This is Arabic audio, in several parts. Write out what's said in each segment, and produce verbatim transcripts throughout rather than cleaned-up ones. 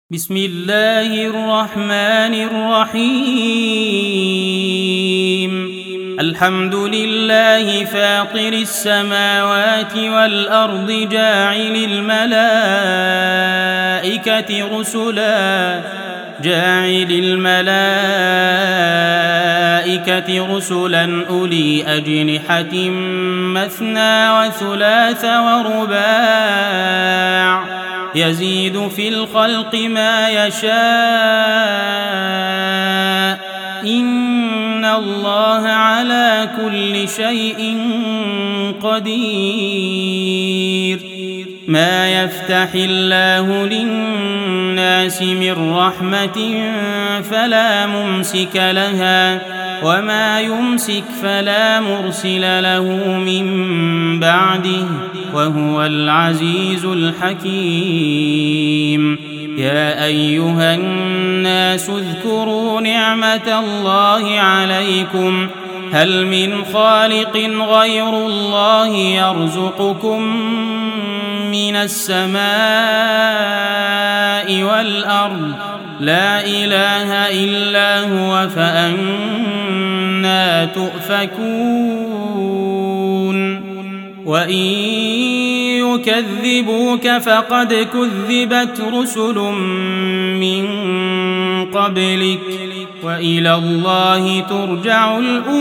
بسم الله الرحمن الرحيم. الحمد لله فاطر السماوات والأرض جاعل الملائكة رسلا جاعل الملائكة رسلا أولي أجنحة مثنى وثلاث ورباع يزيد في الخلق ما يشاء إن الله على كل شيء قدير. ما يفتح الله للناس من رحمة فلا ممسك لها وما يمسك فلا مرسل له من بعده وهو العزيز الحكيم. يا أيها الناس اذكروا نعمة الله عليكم هل من خالق غير الله يرزقكم من السماء والأرض لا إله إلا هو فأنى تؤفكون. وإن يكذبوك فقد كذبت رسل من قبلك وإلى الله ترجع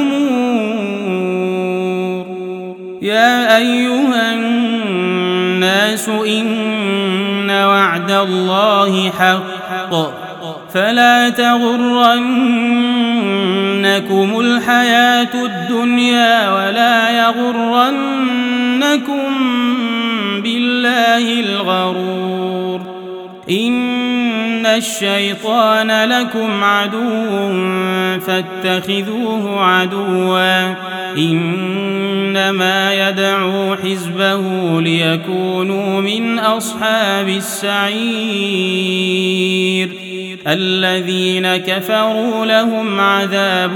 الأمور. يا أيها الناس إن وعد الله حق فلا تغرنكم الحياة الدنيا ولا يغرنكم بالله الغرور. إن الشيطان لكم عدو فاتخذوه عدوا إنما يدعو حزبه ليكونوا من أصحاب السعير. الذين كفروا لهم عذاب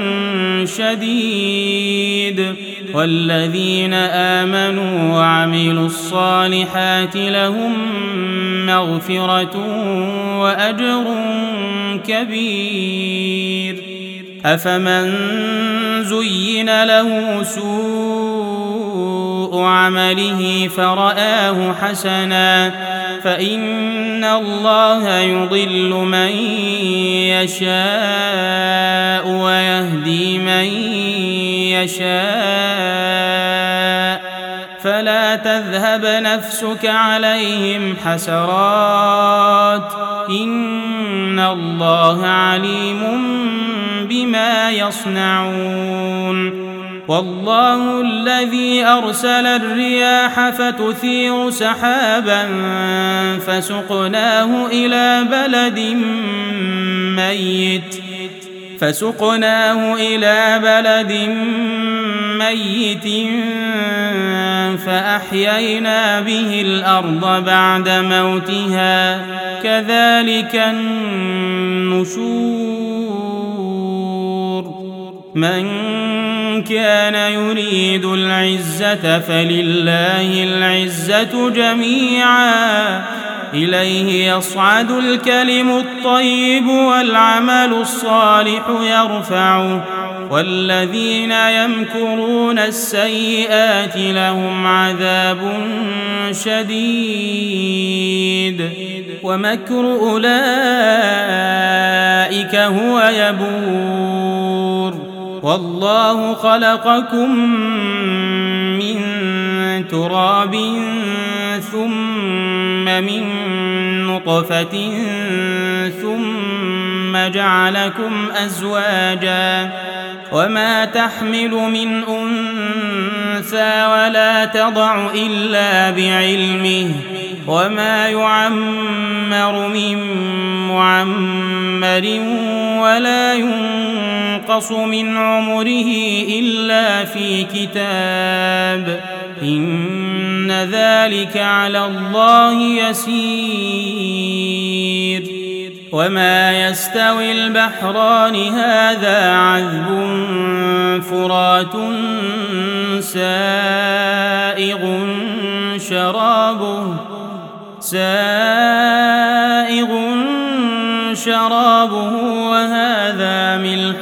شديد والذين آمنوا وعملوا الصالحات لهم مغفرة وأجر كبير. أفمن زين له سوء عمله فرآه حسنا فإن الله يضل من يشاء ويهدي من يشاء فلا تذهب نفسك عليهم حسرات إن الله عليم بما يصنعون. والله الذي أرسل الرياح فتثير سحابا فسقناه إلى بلد ميت فسقناه إلى بلد ميت فأحيينا به الأرض بعد موتها كذلك النشور. من كان يريد العزة فلله العزة جميعا إليه يصعد الكلم الطيب والعمل الصالح يرفعه والذين يمكرون السيئات لهم عذاب شديد ومكر أولئك هو يبور. والله خلقكم من تراب ثم من نطفة ثم جعلكم أزواجا وما تحمل من أنثى ولا تضع إلا بعلمه وما يعمر من معمر ولا ينقص من عمره إلا في كتاب إن ذلك على الله يسير. وما يستوي البحران هذا عذب فرات سائغ شرابه سائغ شرابه وهذا ملح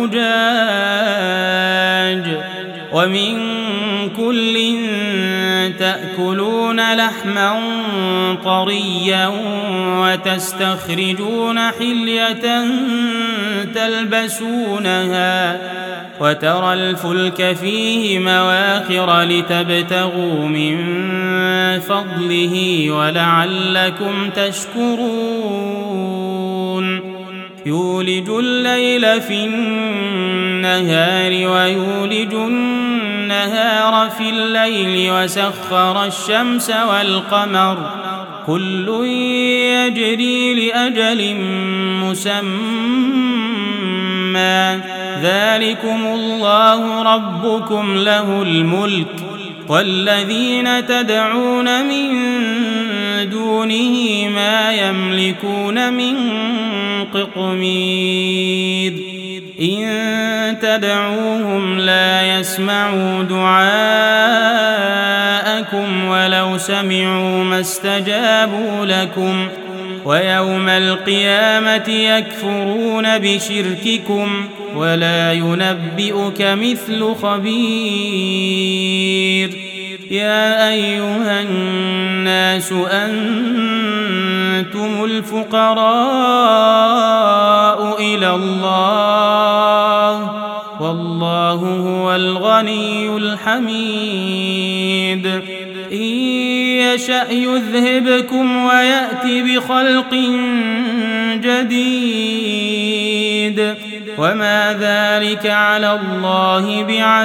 أجاج ومن كل تأكلون لحما طريا وتستخرجون حلية تلبسونها وترى الفلك فيه مواخر لتبتغوا من فضله ولعلكم تشكرون يولج الليل في النهار ويولج النهار في الليل وسخر الشمس والقمر كل يجري لأجل مسمى ذلكم الله ربكم له الملك والذين تدعون من دونه ما يملكون من قطمير إن تدعوهم لا يسمعوا دعاءكم ولو سمعوا ما استجابوا لكم ويوم القيامة يكفرون بشرككم ولا ينبئك مثل خبير يا أيها الناس أنتم الفقراء إلى الله والله هو الغني الحميد إن يشأ يذهبكم ويأتي بخلق جديد وما ذلك على الله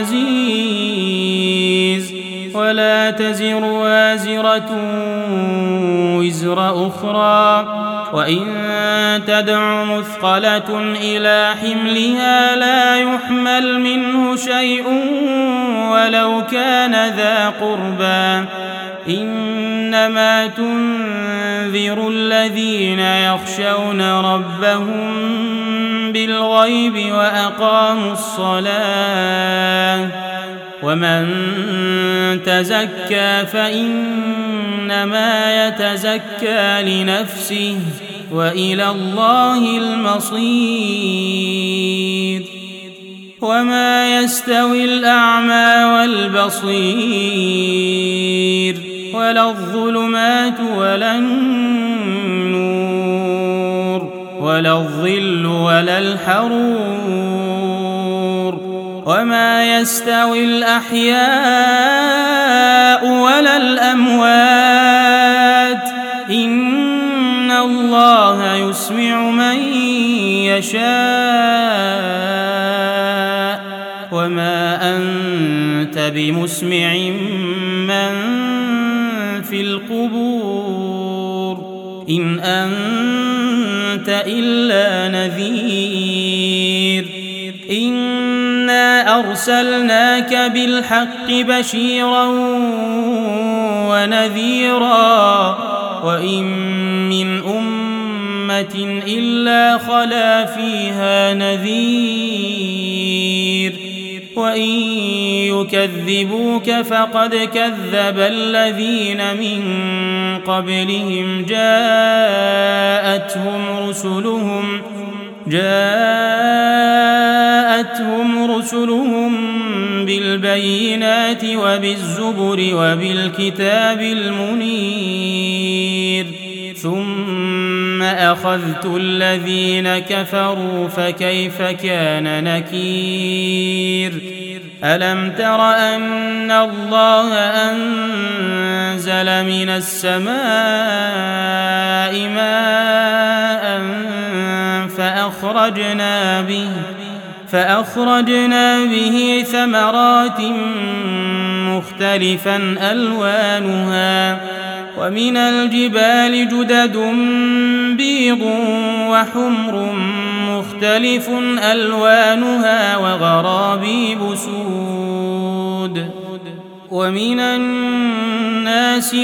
بعزيز ولا تزر وازرة وزر أخرى وإن تدع مثقلة إلى حملها لا يحمل منه شيء ولو كان ذا قربى إنما تنذر الذين يخشون ربهم بالغيب وأقاموا الصلاة ومن تزكى فإنما يتزكى لنفسه وإلى الله المصير وما يستوي الأعمى والبصير ولا الظلمات ولا النور ولا الظل ولا الحرور وما يستوي الأحياء ولا الأموات إن الله يسمع من يشاء وما أنت بمسمع من في القبور إن أنت إلا نذير إنا أرسلناك بالحق بشيرا ونذيرا وإن من أمة إلا خلا فيها نذير وإن يكذبوك فقد كذب الذين من قبلهم جاءتهم رسلهم جاءتهم رسلهم بالبينات وبالزبر وبالكتاب المنير ثم أخذت الذين كفروا فكيف كان نكير ألم تر أن الله أنزل من السماء ماء فأخرجنا به فأخرجنا به ثمرات مختلفا ألوانها ومن الجبال جدد بيض وحمر مختلف ألوانها وغرابيب سود ومن الناس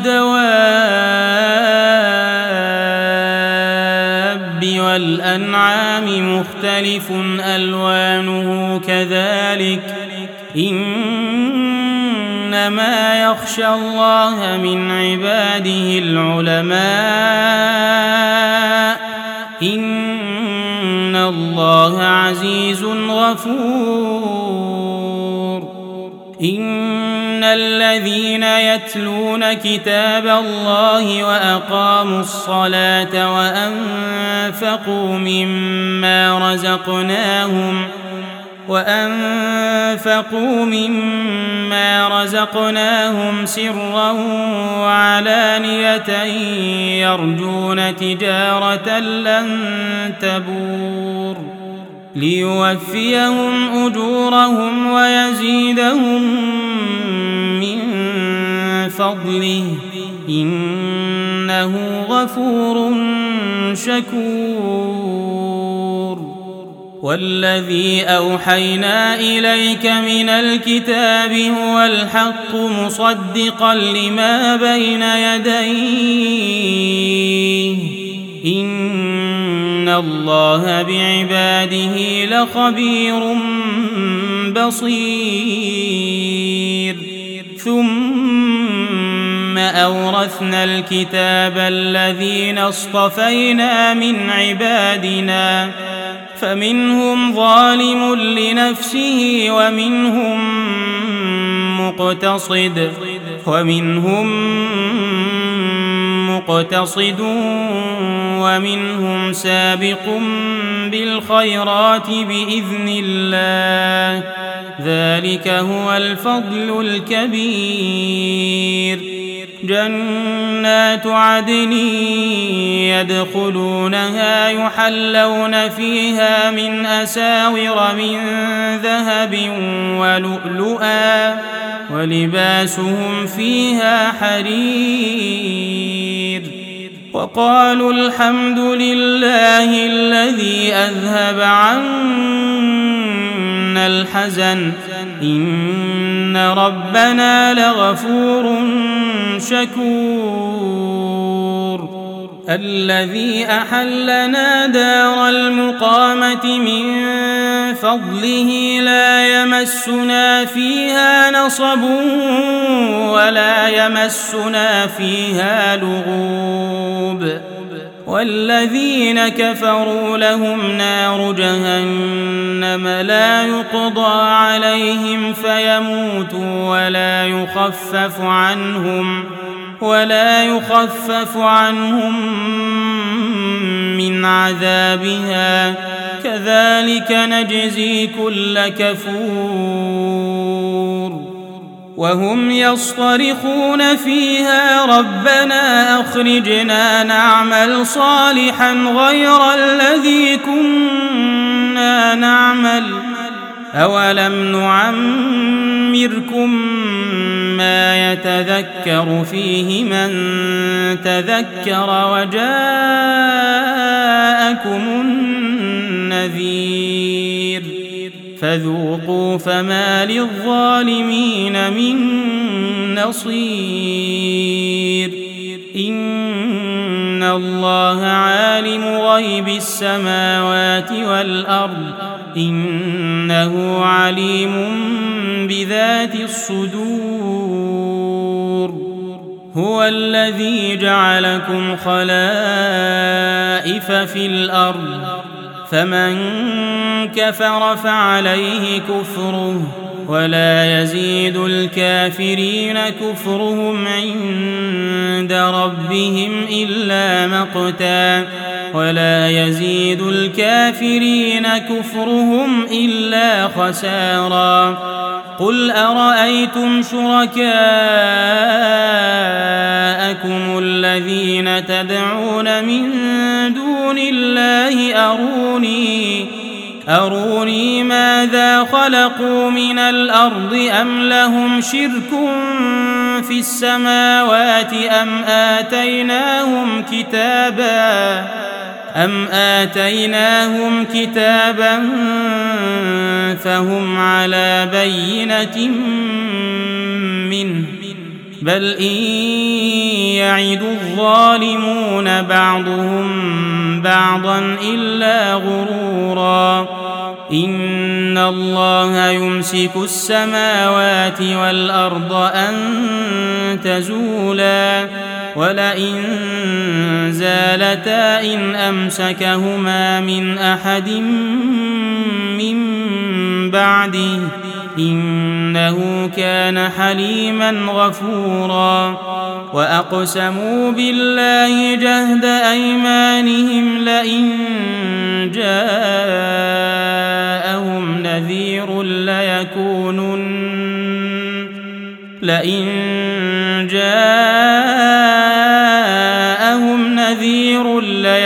والدواب والأنعام مختلف ألوانه كذلك إنما يخشى الله من عباده العلماء إن الله عزيز غفور. إن الذين يتلون كتاب الله وأقاموا الصلاة وأنفقوا مما رزقناهم وأنفقوا مما رزقناهم سرا وعلانية يرجون تجارة لن تبور ليوفيهم أجورهم ويزيدهم من فضله إنه غفور شكور. والذي أوحينا إليك من الكتاب هو الحق مصدقا لما بين يديه إن الله بعباده لخبير بصير. ثم أورثنا الكتاب الذين اصطفينا من عبادنا فمنهم ظالم لنفسه ومنهم مقتصد ومنهم مقتصد ومنهم سابق بالخيرات بإذن الله ذلك هو الفضل الكبير. جنات عدن يدخلونها يحلون فيها من أساور من ذهب ولؤلؤا ولباسهم فيها حرير. وقالوا الحمد لله الذي أذهب عنا الحزن إن ربنا لغفور شكور. الذي أحلنا دار المقامة من فضله لا يمسنا فيها نصب ولا يمسنا فيها لغوب. والذين كفروا لهم نار جهنم لا يقضى عليهم فيموتوا ولا يخفف عنهم ولا يخفف عنهم من عذابها كذلك نجزي كل كفور. وهم يصطرخون فيها ربنا أخرجنا نعمل صالحا غير الذي كنا نعمل أولم نعمركم ما يتذكر فيه من تذكر وجاءكم النذير فذوقوا فما للظالمين من نصير. إن الله عالم غيب السماوات والأرض إنه عليم بذات الصدور. هو الذي جعلكم خلائف في الأرض فمن كفر فعليه كفره ولا يزيد الكافرين كفرهم عند ربهم إلا مقتا ولا يزيد الكافرين كفرهم إلا خسارا. قل أرأيتم شركاءكم الذين تدعون من دون الله أروني أروني ماذا خلقوا من الأرض أم لهم شرك في السماوات أم آتيناهم كتابا أم آتيناهم كتابا فهم على بينة منه بل إن يعد الظالمون بعضهم بعضا إلا غرورا. إن الله يمسك السماوات والأرض أن تزولا ولئن زالتا إن أمسكهما من أحد من بعده إنه كان حليما غفورا وأقسموا بالله جهد أيمانهم لئن جاءهم نذير ليكونن لئن جاءهم نذير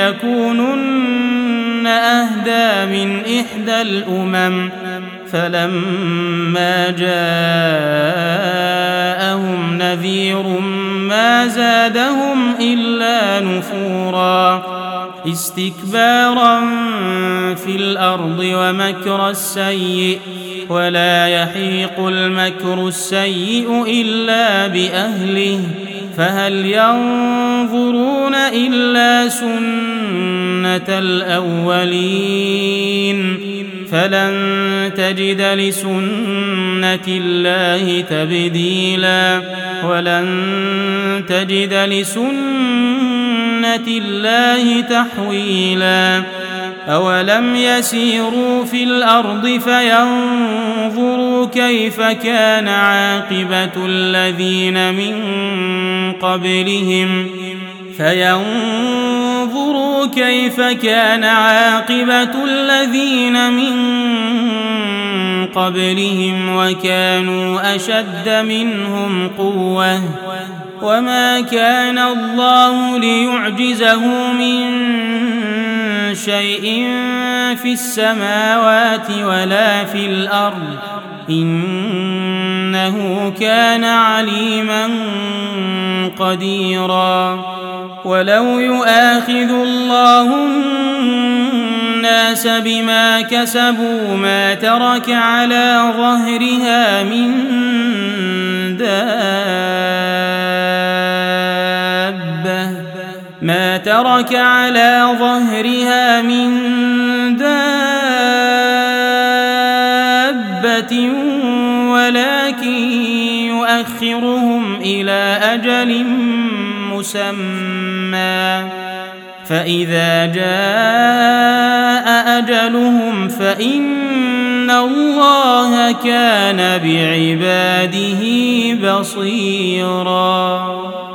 ليكونن أهدى من إحدى الأمم فلما جاءهم نذير ما زادهم إلا نفورا استكبارا في الأرض ومكر السيء ولا يحيق المكر السيء إلا بأهله فهل ينظرون إلا سنة الأولين فلن تجد لسنة الله تبديلا ولن تجد لسنة الله تحويلا أولم يسيروا في الأرض فينظروا كيف كان عاقبة الذين من قبلهم فينظروا كيف كان عاقبة الذين من قبلهم وكانوا أشد منهم قوة وما كان الله ليعجزه من شيء في السماوات ولا في الأرض إنه كان عليما قديرا ولو يؤاخذ الله الناس بما كسبوا ما ترك على ظهرها من دابة ما ترك على ظهرها من دابة ولكن يؤخرهم إلى أجل مسمى فإذا جاء أجلهم فإن الله كان بعباده بصيراً.